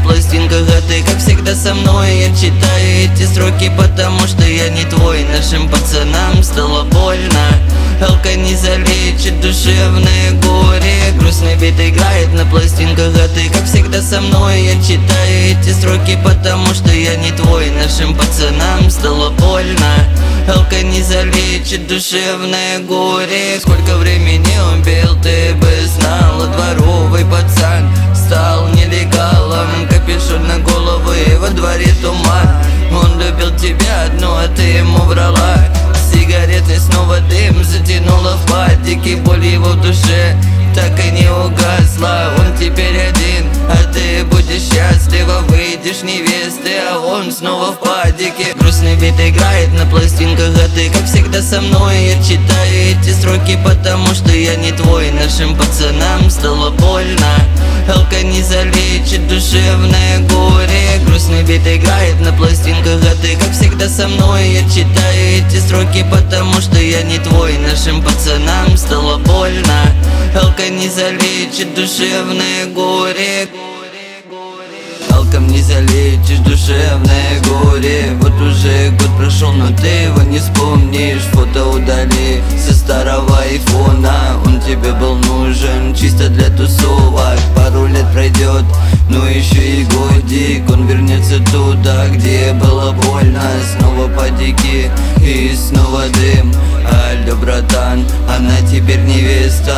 пластинках, а ты как всегда со мной. Я читаю эти строки, потому что я не твой. Нашим пацанам стало больно. Алка не залечит душевное горе. Грустный бит играет на пластинках, а ты как всегда со мной. Я читаю эти строки, потому что я не твой. Нашим пацанам стало больно. Алка не залечит душевное горе. Сколько времени он пил, ты бы знала. Дворовый пацан стал нелегалом. Капюшон на голову и во дворе туман. Он любил тебя одну, а ты ему врала. Сигареты снова дым затянула в патике. Боль его в душе так и не угасла. Он теперь один, а ты будешь счастлива. Выйдешь невесты, а он снова в падике. Грустный бит играет на пластинках, а ты как всегда со мной. Я читаю эти строки, потому что я не твой. Нашим пацанам стало больно. Алка не залечит душевное горе. Грустный бит играет на пластинках, а ты как всегда со мной. Я читаю эти строки, потому что я не твой. Нашим пацанам стало больно. Алка не залечит душевное горе. Алком не залечишь душевное горе. Вот уже год прошел, но ты его не вспомнишь. Фото удали со старого айфона. Он тебе был нужен чисто для тусовок. Пару лет пройдет, но еще и годик. Он вернется туда, где было больно. Снова падики и снова дым. Алло, братан, она теперь невеста.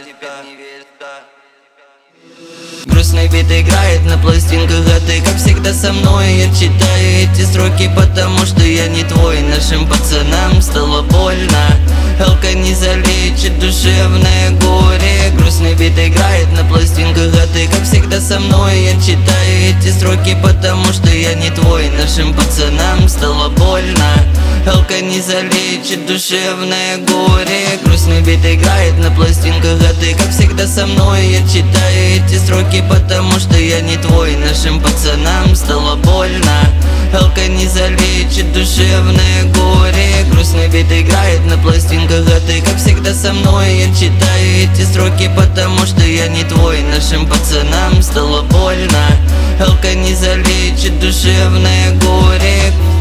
Грустный бит играет на пластинках, а ты как всегда со мной. Я читаю эти строки, потому что я не твой. Нашим пацанам стало больно. Алка не залечит душевное горе. Грустный бит играет на пластинках, а ты как всегда со мной. Я читаю эти строки, потому что я не твой. Нашим пацанам стало больно. Алка не залечит душевное горе. Грустный бит играет на пластинках, а ты как всегда со мной. Я читаю эти строки, потому что я не твой. Нашим пацанам стало больно. Алка не залечит душевное горе. Грустный бит играет на пластинках, а ты как всегда со мной. Я читаю эти строки, потому что я не твой. Нашим пацанам стало больно. Алка не залечит душевное горе.